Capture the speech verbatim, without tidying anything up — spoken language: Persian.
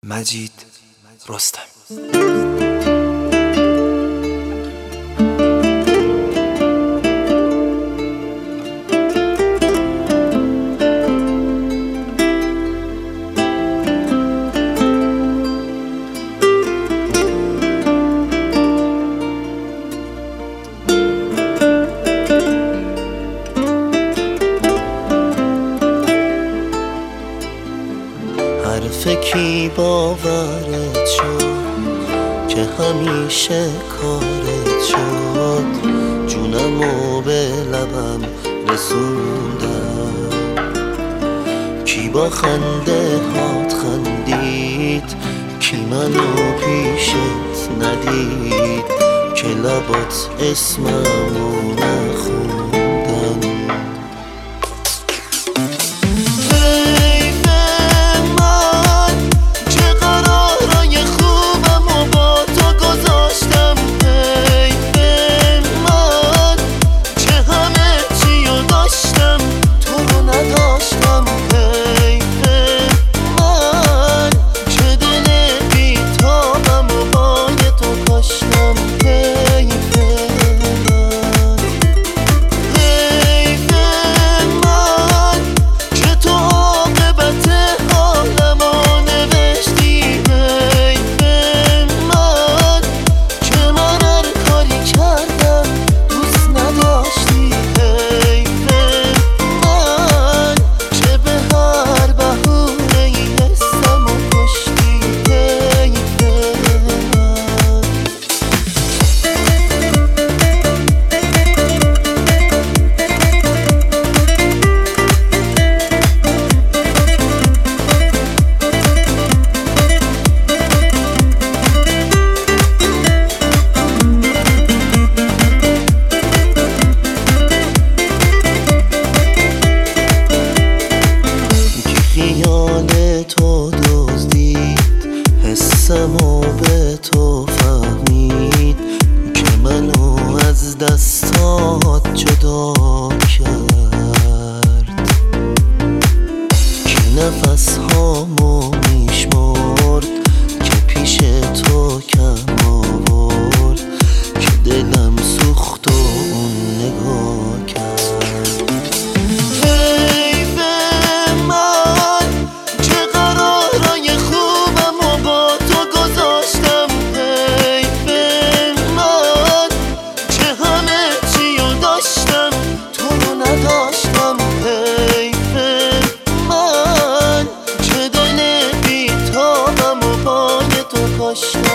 مجید رستم. حرفکی باورت شد که همیشه کارت شد، جونمو به لبم رسوندم. کی با خنده هات خندید، کی منو پیشت ندید که لبات اسممو نخوندن. تو دزدید حسمو به تو فهمید که منو از دستات جدا کرد، که نفس هامو میشمرد که پیش تو کم آورد، که دلم سوخت و اون نگاه کرد. نداشتم حیف من که دل بی تابم و پای تو کاشتم.